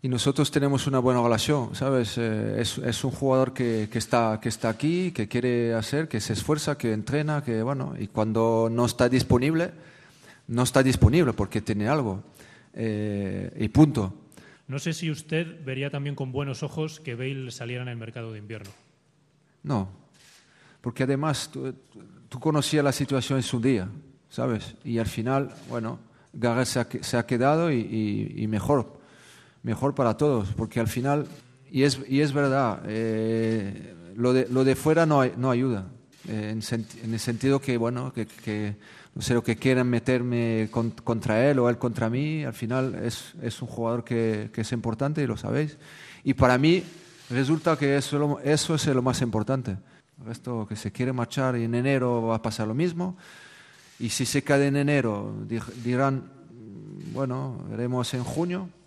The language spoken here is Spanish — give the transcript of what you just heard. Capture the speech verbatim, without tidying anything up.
Y nosotros tenemos una buena relación, ¿sabes? Eh, es, es un jugador que, que, está, que está aquí, que quiere hacer, que se esfuerza, que entrena, que bueno, y cuando no está disponible, no está disponible porque tiene algo. Eh, y punto. No sé si usted vería también con buenos ojos que Bale saliera en el mercado de invierno. No, porque además tú, tú conocías la situación en su día, ¿sabes? Y al final, bueno, Gareth se ha, se ha quedado y, y, y mejor. Mejor para todos, porque al final, y es, y es verdad, eh, lo, de, lo de fuera no, hay, no ayuda, eh, en, senti, en el sentido que, bueno, que, que no sé lo que quieran meterme con, contra él o él contra mí, al final es, es un jugador que, que es importante y lo sabéis. Y para mí resulta que eso, lo, eso es lo más importante. El resto que se quiere marchar y en enero va a pasar lo mismo, y si se cae en enero dirán, bueno, veremos en junio.